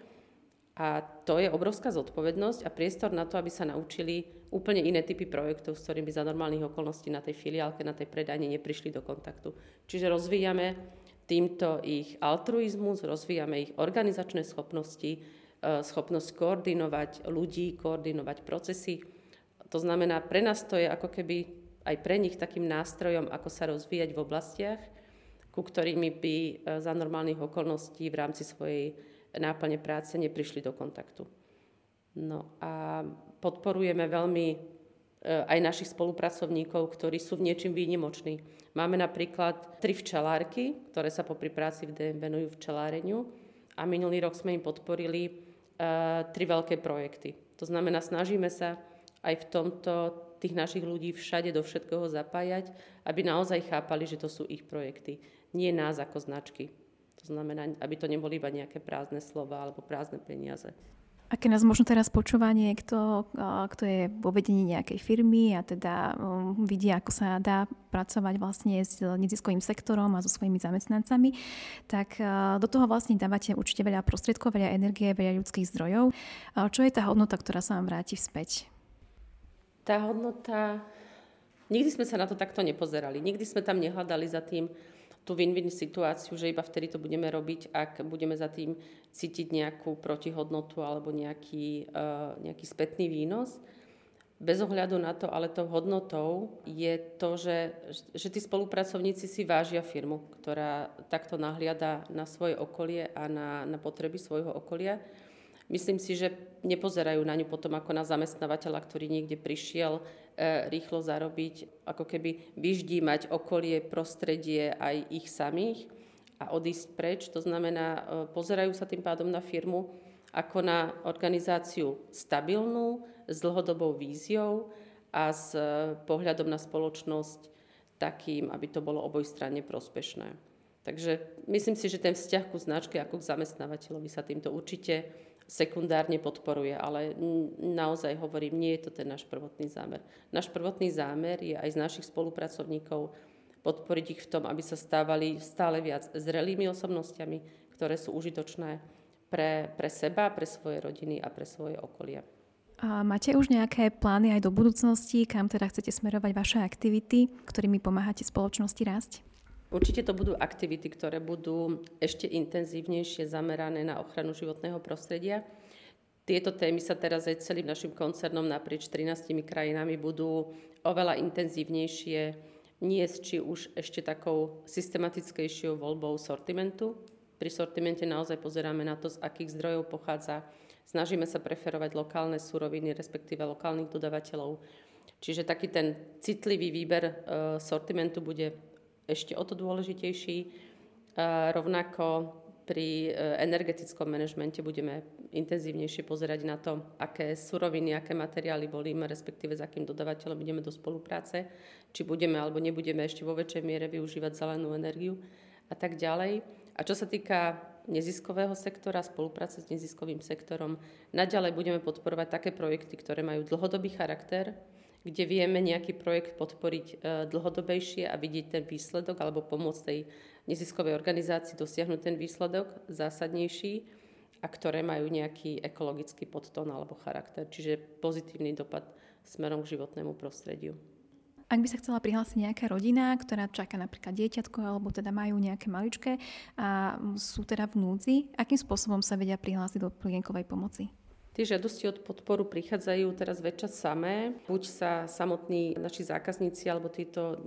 A to je obrovská zodpovednosť a priestor na to, aby sa naučili úplne iné typy projektov, s ktorými za normálnych okolností na tej filiálke, na tej predajni neprišli do kontaktu. Čiže rozvíjame týmto ich altruizmus, rozvíjame ich organizačné schopnosti, schopnosť koordinovať ľudí, koordinovať procesy. To znamená, pre nás to je ako keby aj pre nich takým nástrojom, ako sa rozvíjať v oblastiach, ku ktorými by za normálnych okolností v rámci svojej náplne práce neprišli do kontaktu. No a podporujeme veľmi aj našich spolupracovníkov, ktorí sú v niečím výnimoční. Máme napríklad tri včelárky, ktoré sa popri práci v dé em venujú včeláreniu a minulý rok sme im podporili uh, tri veľké projekty. To znamená, snažíme sa aj v tomto tých našich ľudí všade do všetkého zapájať, aby naozaj chápali, že to sú ich projekty, nie nás ako značky. To znamená, aby to neboli iba nejaké prázdne slova alebo prázdne peniaze. A keď nás možno teraz počúva niekto, kto je vo vedení nejakej firmy a teda um, vidí, ako sa dá pracovať vlastne s neziskovým sektorom a so svojimi zamestnancami, tak uh, do toho vlastne dávate určite veľa prostriedkov, veľa energie, veľa ľudských zdrojov. Uh, čo je tá hodnota, ktorá sa vám vráti späť? Tá hodnota... Nikdy sme sa na to takto nepozerali. Nikdy sme tam nehľadali za tým tú win-win situáciu, že iba vtedy to budeme robiť, ak budeme za tým cítiť nejakú protihodnotu alebo nejaký, uh, nejaký spätný výnos. Bez ohľadu na to, ale tou hodnotou je to, že, že tí spolupracovníci si vážia firmu, ktorá takto nahliada na svoje okolie a na, na potreby svojho okolia. Myslím si, že nepozerajú na ňu potom ako na zamestnávateľa, ktorý niekde prišiel e, rýchlo zarobiť, ako keby vyždímať okolie, prostredie aj ich samých a odísť preč. To znamená, e, pozerajú sa tým pádom na firmu ako na organizáciu stabilnú, s dlhodobou víziou a s e, pohľadom na spoločnosť takým, aby to bolo obojstranne prospešné. Takže myslím si, že ten vzťah ku značke ako k zamestnávateľovi sa týmto určite sekundárne podporuje, ale naozaj hovorím, nie je to ten náš prvotný zámer. Náš prvotný zámer je aj z našich spolupracovníkov podporiť ich v tom, aby sa stávali stále viac zrelými osobnostiami, ktoré sú užitočné pre, pre seba, pre svoje rodiny a pre svoje okolie. A máte už nejaké plány aj do budúcnosti, kam teda chcete smerovať vaše aktivity, ktorými pomáhate spoločnosti rásť? Určite to budú aktivity, ktoré budú ešte intenzívnejšie zamerané na ochranu životného prostredia. Tieto témy sa teraz aj celým našim koncernom naprieč trinástimi krajinami budú oveľa intenzívnejšie niesť, či už ešte takou systematickejšou voľbou sortimentu. Pri sortimente naozaj pozeráme na to, z akých zdrojov pochádza. Snažíme sa preferovať lokálne suroviny, respektíve lokálnych dodavateľov. Čiže taký ten citlivý výber e, sortimentu bude ešte o to dôležitejší. E, rovnako pri energetickom manažmente budeme intenzívnejšie pozerať na to, aké suroviny, aké materiály volíme, respektíve s akým dodávateľom ideme do spolupráce, či budeme alebo nebudeme ešte vo väčšej miere využívať zelenú energiu a tak ďalej. A čo sa týka neziskového sektora, spolupráce s neziskovým sektorom, naďalej budeme podporovať také projekty, ktoré majú dlhodobý charakter, kde vieme nejaký projekt podporiť dlhodobejšie a vidieť ten výsledok alebo pomôcť tej neziskovej organizácii dosiahnuť ten výsledok zásadnejší a ktoré majú nejaký ekologický podtón alebo charakter, čiže pozitívny dopad smerom k životnému prostrediu. Ak by sa chcela prihlásiť nejaká rodina, ktorá čaká napríklad dieťatko alebo teda majú nejaké maličké a sú teda v núdzi, akým spôsobom sa vedia prihlásiť do plienkovej pomoci? Tie žiadosti od podporu prichádzajú teraz väčšia samé. Buď sa samotní naši zákazníci alebo títo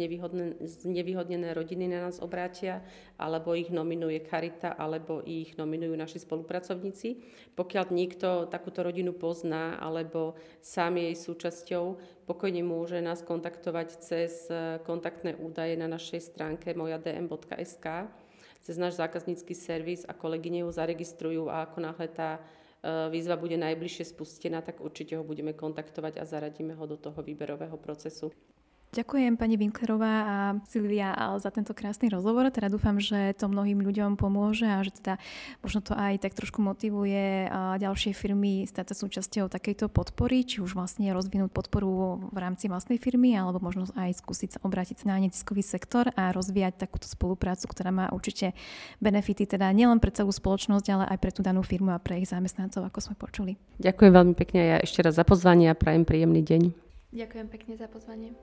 znevýhodnené rodiny na nás obrátia, alebo ich nominuje Charita, alebo ich nominujú naši spolupracovníci. Pokiaľ niekto takúto rodinu pozná alebo sám je jej súčasťou, pokojne môže nás kontaktovať cez kontaktné údaje na našej stránke moja d m bodka es ká, cez náš zákaznícky servis a kolegyne ju zaregistrujú a ako náhle tá výzva bude najbližšie spustená, tak určite ho budeme kontaktovať a zaradíme ho do toho výberového procesu. Ďakujem pani Winklerová a Silvia za tento krásny rozhovor. Teda dúfam, že to mnohým ľuďom pomôže a že teda možno to aj tak trošku motivuje ďalšie firmy stať sa súčasťou takejto podpory, či už vlastne rozvinúť podporu v rámci vlastnej firmy, alebo možno aj skúsiť sa obrátiť na neziskový sektor a rozvíjať takúto spoluprácu, ktorá má určite benefity teda nielen pre celú spoločnosť, ale aj pre tú danú firmu a pre ich zamestnancov, ako sme počuli. Ďakujem veľmi pekne a ja ešte raz za pozvanie a prajem príjemný deň. Ďakujem pekne za pozvanie.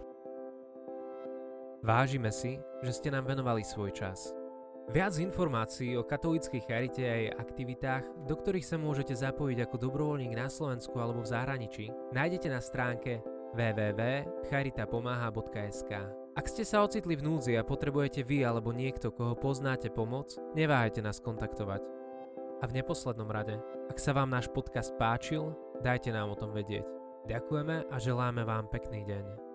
Vážime si, že ste nám venovali svoj čas. Viac informácií o katolíckej charite a jej aktivitách, do ktorých sa môžete zapojiť ako dobrovoľník na Slovensku alebo v zahraničí, nájdete na stránke w w w bodka charita pomáha bodka es ká. Ak ste sa ocitli v núdzi a potrebujete vy alebo niekto, koho poznáte, pomoc, neváhajte nás kontaktovať. A v neposlednom rade, ak sa vám náš podcast páčil, dajte nám o tom vedieť. Ďakujeme a želáme vám pekný deň.